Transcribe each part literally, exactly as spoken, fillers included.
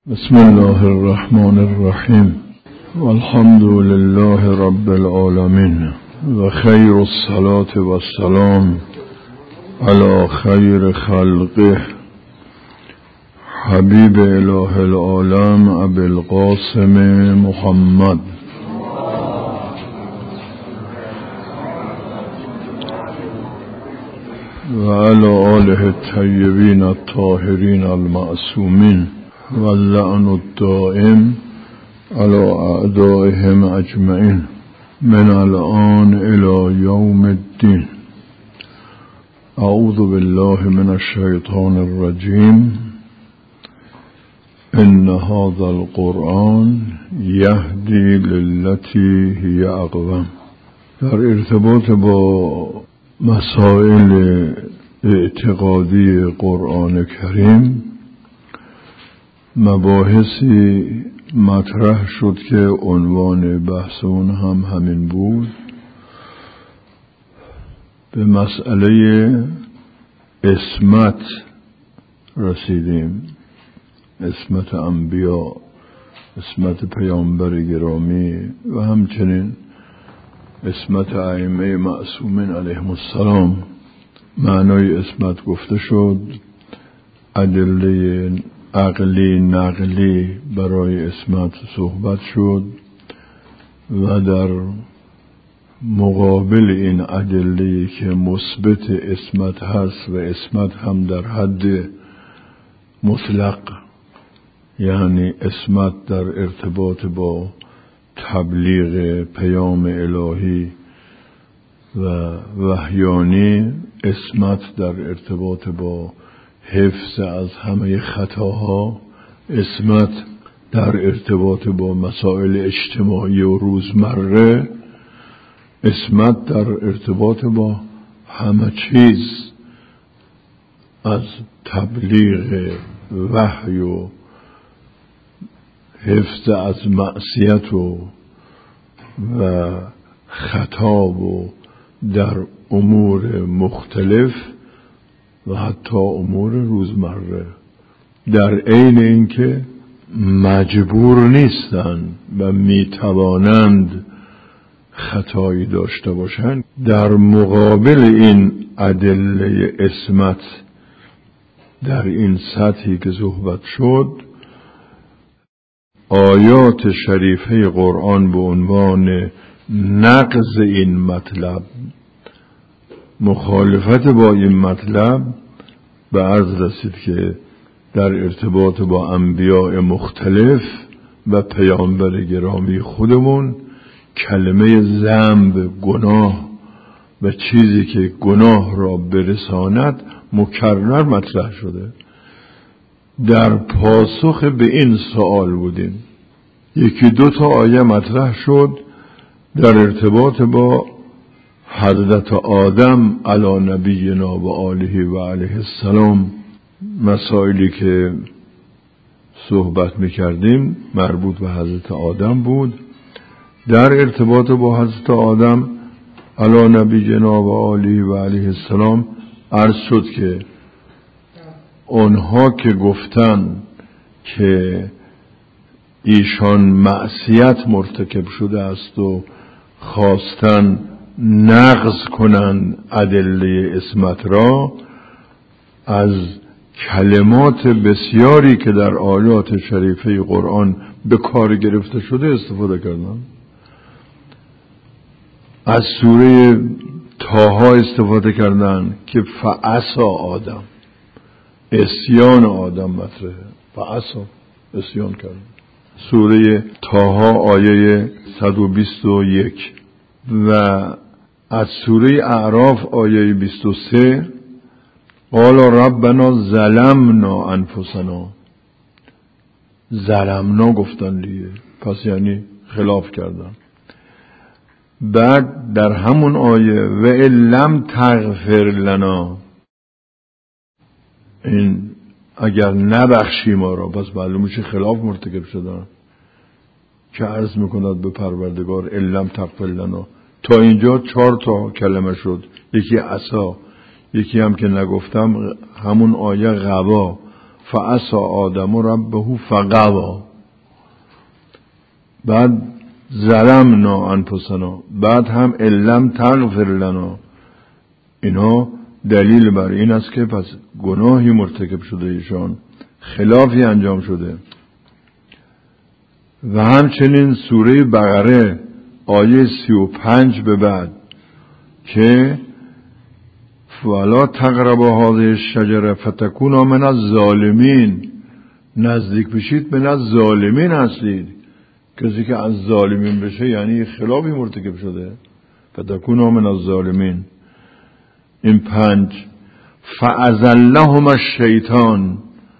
بسم الله الرحمن الرحیم والحمد لله رب العالمین و خیر الصلاة و السلام علی خیر خلقه حبیب اله العالم ابی القاسم محمد و علی آله الطیبین الطاهرین المعصومین واللعن الدائم على اعدائهم اجمعین من الان الى یوم الدین. اعوذ بالله من الشیطان الرجیم. ان هذا القرآن یهدی للتی هی اقوم. در ارتباط با مسائل اعتقادی قرآن کریم مباحثی مطرح شد که عنوان بحث اون هم همین بود. به مسئله عصمت رسیدیم، عصمت انبیا، عصمت پیامبر گرامی و همچنین عصمت ائمه معصومین علیهم السلام. معنای عصمت گفته شد، ادله عقلی نقلی برای عصمت صحبت شد و در مقابل این ادله که مثبت عصمت هست و عصمت هم در حد مطلق، یعنی عصمت در ارتباط با تبلیغ پیام الهی و وحیانی، عصمت در ارتباط با حفظ از همه خطاها، عصمت در ارتباط با مسائل اجتماعی و روزمره، عصمت در ارتباط با همه چیز از تبلیغ وحی و حفظ از معصیت و و خطا و در امور مختلف و حتی امور روزمره، در عین اینکه مجبور نیستند و میتوانند خطایی داشته باشند. در مقابل این ادله عصمت در این سطحی که صحبت شد، آیات شریفه قرآن به عنوان نقض این مطلب، مخالفت با این مطلب، به عرض رسید که در ارتباط با انبیاء مختلف و پیامبر گرامی خودمون کلمه ذنب، گناه و چیزی که گناه را برساند مکرر مطرح شده. در پاسخ به این سوال بودیم. یکی دو تا آیه مطرح شد در ارتباط با حضرت آدم علی نبینا و آله و علیه السلام. مسائلی که صحبت میکردیم مربوط به حضرت آدم بود. در ارتباط با حضرت آدم علی نبینا و آله و علیه السلام عرض شد که اونها که گفتن که ایشان معصیت مرتکب شده است و خواستن نقض کنند ادله عصمت را، از کلمات بسیاری که در آیات شریفه قرآن به کار گرفته شده استفاده کردن. از سوره طه استفاده کردن که فعصا آدم، عصیان آدم مطرحه، فعصا، عصیان کردن. سوره طه آیه صد و بیست و یک و از سوره اعراف آیه بیست و سه قال ربنا ظلمنا انفسنا. ظلمنا گفتن دیگه، پس یعنی خلاف کردن. بعد در همون آیه و ان لم تغفر لنا، این اگر نبخشی ما را، پس معلوم میشه خلاف مرتکب شدن، که عرض میکند به پروردگار ان لم تغفر لنا. تا اینجا چهار تا کلمه شد، یکی عصا، یکی هم که نگفتم همون آیه غوا، فعصى آدم ربه فغوى، بعد ظلمنا انفسنا، بعد هم علم تغفر لنا. اینا دلیل بر این است که پس گناهی مرتکب شده ایشان، خلافی انجام شده. و همچنین سوره بقره آیه سی و پنج به بعد که ولا تقربوا هذه الشجره فتکونا من الظالمین، نزدیک بشید من الظالمین هستید. کسی که از ظالمین بشه یعنی خلافی مرتکب شده. فتکونا من الظالمین. این پنج. فازلهم الشیطان،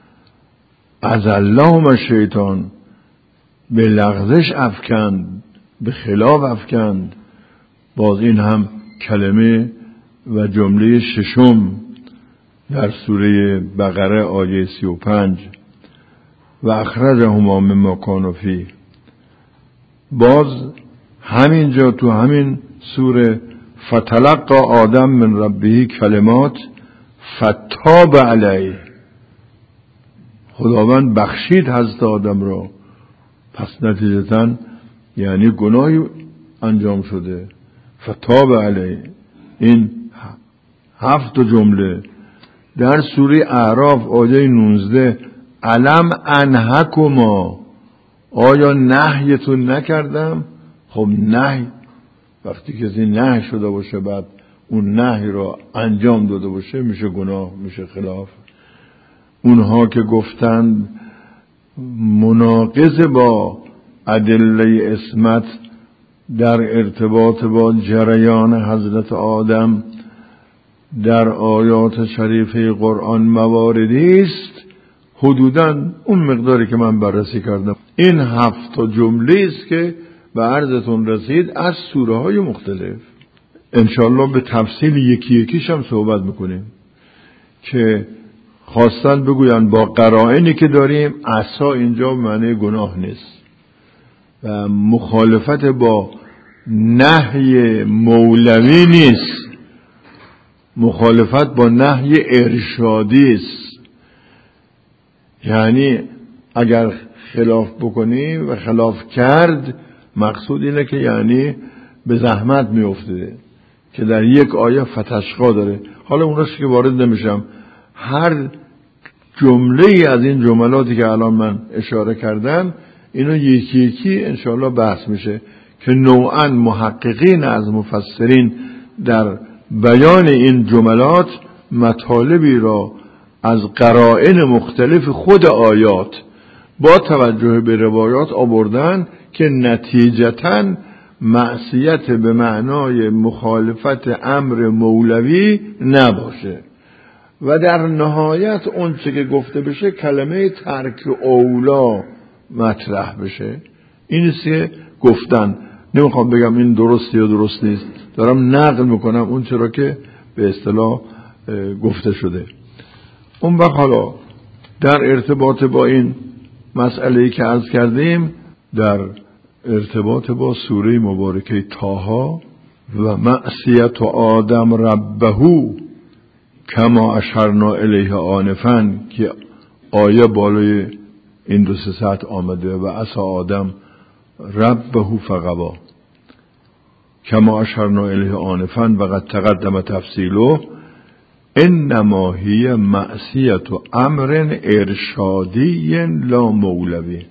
ازلهم الشیطان، به لغزش افکند، به خلاف افکند. باز این هم کلمه و جمله ششم در سوره بقره آیه سی و پنج. و اخرجهما مما کانوا فیه. باز همینجا تو همین سوره فتلقى آدم من ربه کلمات فتاب علیه، خداوند بخشید حضرت آدم را، پس نتیجتاً یعنی گناهی انجام شده. فتاب علیه. این هفت جمله در سوره اعراف آیه نوزده. علم انهکما، آیا نهیتون نکردم؟ خب نهی، وقتی کسی نهی شده باشه بعد اون نهی را انجام داده باشه میشه گناه، میشه خلاف. اونها که گفتند مناقض با ادله عصمت در ارتباط با جریان حضرت آدم در آیات شریفه قرآن مواردی است، حدوداً اون مقداری که من بررسی کردم. این هفت جمله است که به عرضتون رسید از سوره های مختلف. انشاءالله به تفصیل یکی یکیش هم صحبت میکنیم که خواستن بگوین با قرائنی که داریم عصا اینجا معنی گناه نیست و مخالفت با نهی مولوی نیست، مخالفت با نهی ارشادی است. یعنی اگر خلاف بکنی و خلاف کرد، مقصود اینه که یعنی به زحمت میفته که در یک آیه فتشقا داره. حالا اوناش که وارد نمیشم، هر جمله از این جملاتی که الان من اشاره کردم اینو یکی یکی انشاءالله بحث میشه که نوعاً محققین از مفسرین در بیان این جملات مطالبی را از قرائن مختلف خود آیات با توجه به روایات آوردن که نتیجتاً معصیت به معنای مخالفت امر مولوی نباشه و در نهایت اون چه که گفته بشه کلمه ترک اولا مطرح بشه. این است که گفتن. نمیخوام بگم این درستی یا درست نیست، دارم نقل میکنم اون چرا که به اصطلاح گفته شده. اون وقت حالا در ارتباط با این مسئله‌ای که عرض کردیم، در ارتباط با سوره مبارکه طه و معصیت آدم ربه کما اشرنا الیه آنفا که آیه بالای این دو سه ساعت آمده و عصی آدم ربه فغوا کما اشرنا الیه آنفا و قد تقدم تفصیله انما هی معصیت امر ارشادی لا مولوی.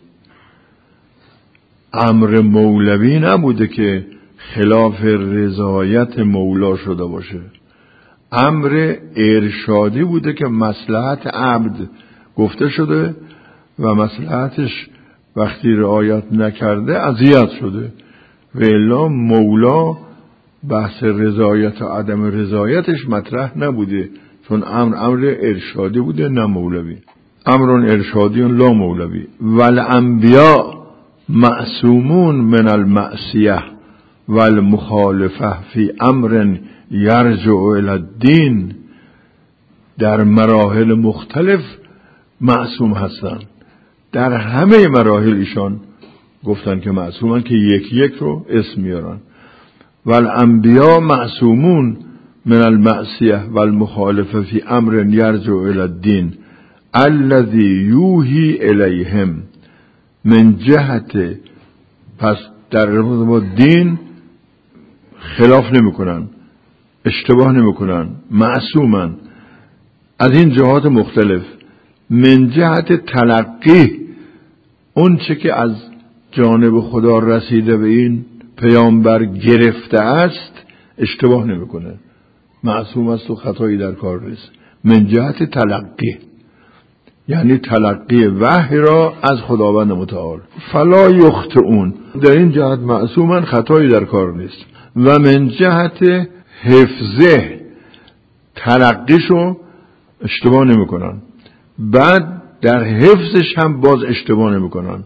امر مولوی نبوده که خلاف رضایت مولا شده باشه، امر ارشادی بوده که مصلحت عبد گفته شده و مصلحتش وقتی رعایت نکرده اذیت شده و الا مولا بحث رضایت و عدم رضایتش مطرح نبوده، چون امر امر ارشادی بوده نه مولوی. امر ارشادی لا مولوی. والانبیاء معصومون من المعصیه والمخالفه فی امر یرجع الی الدین. در مراحل مختلف معصوم هستند، در همه مراحل ایشان گفتن که معصومن که یک یک رو اسم میارن. والانبیاء معصومون من المعصیه والمخالفه فی امر یرجع الی الدین. الذی یوحی الیهم من جهت، پس در رابطه با دین خلاف نمی کنن، اشتباه نمی کنن، معصومن از این جهات مختلف. من جهت تلقی، اون چه که از جانب خدا رسیده به این پیامبر گرفته است اشتباه نمی کنه، معصوم است و خطایی در کار نیست. من جهت تلقی یعنی تلقی وحی را از خداوند متعال. فلا یخطئون، در این جهت معصومن، خطایی در کار نیست. و من جهت حفظه، تلقیشو اشتباه نمی کنن، بعد در حفظش هم باز اشتباه نمی کنن،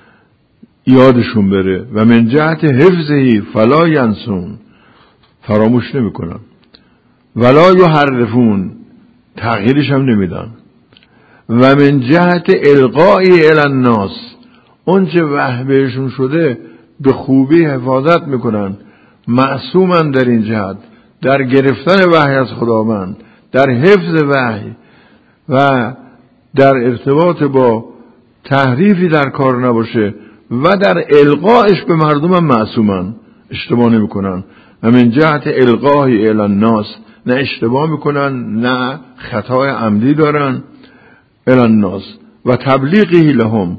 یادشون بره. و من جهت حفظهی فلا ینسون، فراموش نمی کنن. ولا یحرفون، تغییرش هم نمیدن. و من جهت القایی الی الناس، اون چه وحی بهشون شده به خوبی حفاظت میکنن، معصومن در این جهت، در گرفتن وحی از خداوند، در حفظ وحی و در ارتباط با تحریفی در کار نباشه و در القایش به مردم هم معصومن، اشتباه نمیکنن. و من جهت القایی الی الناس، نه اشتباه میکنن نه خطای عمدی دارن، الی الناس و تبلیغی لهم.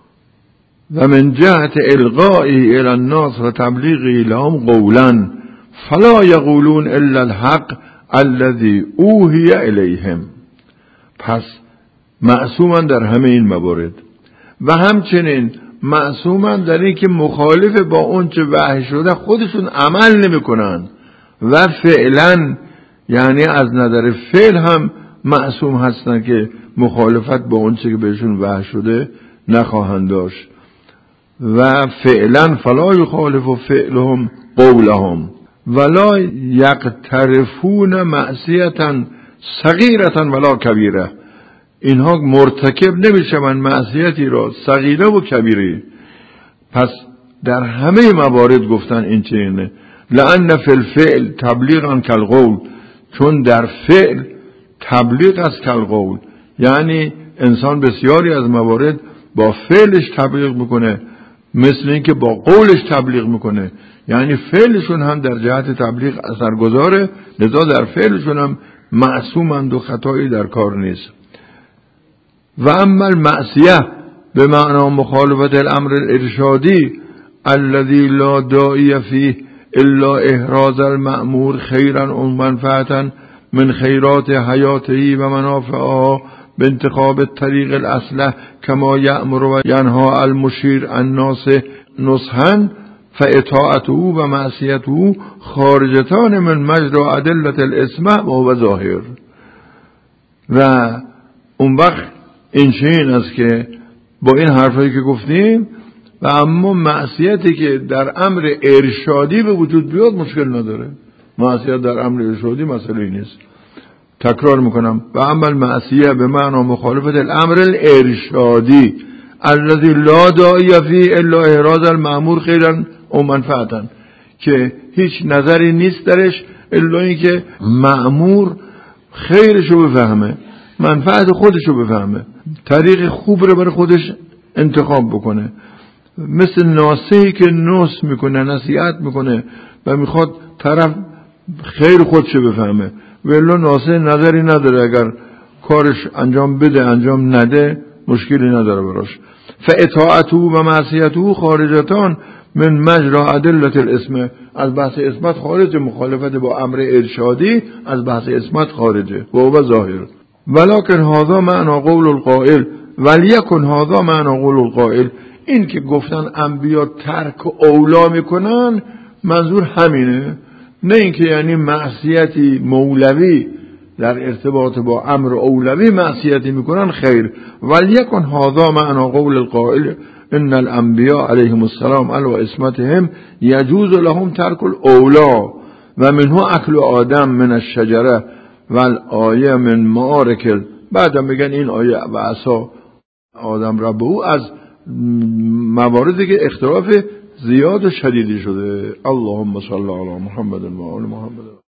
و من جهت القایی الی الناس و تبلیغی لهم قولا فلا یقولون الا الحق الذی اوحی الیهم. پس معصومن در همه این موارد و همچنین معصومن در این که مخالف با اون چه وحی شده خودشون عمل نمی کنن و فعلا یعنی از نظر فعل هم معصوم هستن که مخالفت با اون چه که بهشون وحی شده نخواهند داشت. و فعلا فلا یخالف فعلهم قولهم ولا یقترفون معصیتا صغیرتا ولا کبیره. اینها مرتکب نمیشن معصیتی را صغیره و کبیره. پس در همه موارد گفتن این چنینه. لأن فی الفعل تبلیغا کالقول، چون در فعل تبلیغ از کالقول، یعنی انسان بسیاری از موارد با فعلش تبلیغ میکنه مثل اینکه با قولش تبلیغ میکنه، یعنی فعلشون هم در جهت تبلیغ اثرگذاره، لذا در فعلشون هم معصومند و خطایی در کار نیست. و اما المعصیه به معنی مخالفت الامر الارشادی الذي لا داعی فیه الا احراز المأمور خیرا و منفعتا من خیرات حیاته و منافعها بانتخاب الطریق الاصلح کما یأمر و ینها المشیر الناس نصحا فاطاعته و معصیته خارجتان من مجرى ادلة الاسماء و هو ظاهر. و اون وقت این چنین است که با این حرفایی که گفتیم و اما معصیتی که در امر ارشادی به وجود بیاد مشکل نداره. معصیت در امر ارشادی مسئله نیست. تکرار میکنم. و اما المعصیه به معنی مخالفت الامر الارشادی الذي لا داعی فیه الا احراز المأمور خیرا و منفعتا، که هیچ نظری نیست درش الا اینکه مأمور خیرشو بفهمه، منفعت خودشو بفهمه، طریق خوب رو برای خودش انتخاب بکنه. مثل ناصحی که نصح میکنه، نصیحت میکنه و میخواد طرف خیر خودشو بفهمه، ولی ناصح نظری نداره، اگر کارش انجام بده انجام نده مشکلی نداره براش. فاطاعته و معصیته خارجتان من مجرى ادلة الاسم، از بحث اسمت خارج، مخالفت با امر ارشادی از بحث اسمت خارجه و هو ظاهر. ولکن هذا معنی قول القائل ولیکن هذا معنی قول القائل، این که گفتن انبیا ترک اولا میکنن منظور همینه، نه اینکه یعنی معصیتی مولوی در ارتباط با امر اولوی معصیتی میکنن، خیر. ولیکن هذا معنی قول القائل ان الانبیاء علیهم السلام علی اسمتهم یجوز لهم ترک الاولا و منه اکل آدم من الشجره و الآیه من معارکل. بعدم میگن این آیه و عصا آدم رب او از مواردی که اختلاف زیاد و شدیدی شده. اللهم صل علی محمد و آل محمد.